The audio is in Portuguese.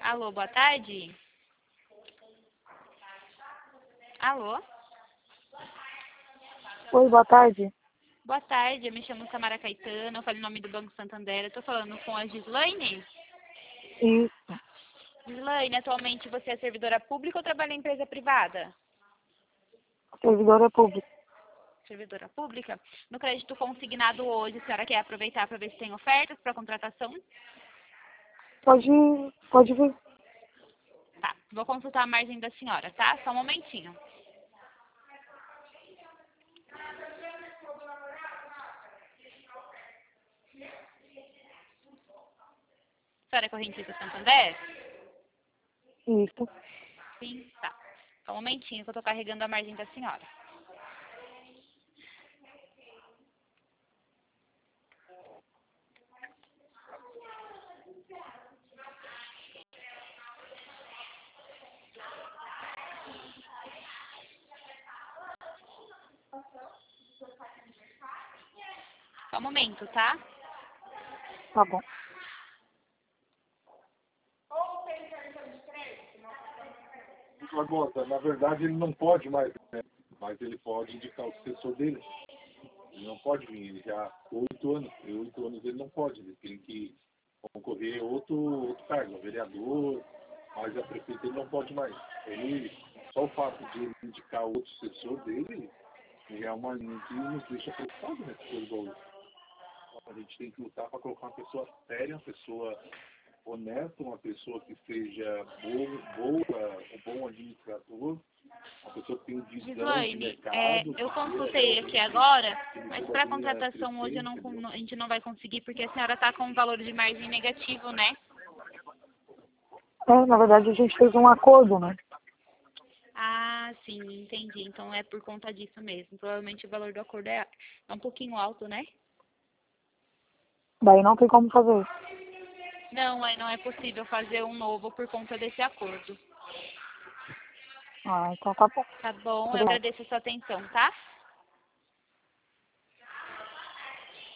Alô, boa tarde? Alô? Oi, boa tarde. Boa tarde, eu me chamo Samara Caetano, eu falo em nome do Banco Santander. Eu tô falando com a Gislaine? Isso, Gislaine, atualmente você é servidora pública ou trabalha em empresa privada? servidora pública. Servidora pública. No crédito consignado hoje, a senhora quer aproveitar para ver se tem ofertas para contratação? Pode vir. Tá, vou consultar a margem da senhora, tá? Só um momentinho. A senhora é correntista Santander? Isso. Sim, tá. Só um momentinho que eu tô carregando a margem da senhora. Só um momento, tá? Tá bom. Barbosa, na verdade ele não pode mais, né? Mas ele pode indicar o sucessor dele. Ele não pode vir, ele já há 8 anos. E 8 anos ele não pode, ele tem que concorrer a outro cargo, a vereador, mas a prefeita ele não pode mais. Ele, só o fato de ele indicar o outro sucessor dele já é uma linha que nos deixa preocupados, né? A gente tem que lutar para colocar uma pessoa séria, uma pessoa honesta, uma pessoa que seja um bom administrador, uma pessoa que tenha visão de Gislaine, mercado. eu consultei aqui agora, mas para contratação hoje a gente não vai conseguir porque a senhora está com um valor de margem negativo, né? Na verdade a gente fez um acordo, né? Ah, sim, entendi. Então é por conta disso mesmo. Provavelmente o valor do acordo é um pouquinho alto, né? Daí não tem como fazer. Não, aí não é possível fazer um novo por conta desse acordo. Ah, então tá bom. Tá bom, eu Obrigada. agradeço a sua atenção, tá?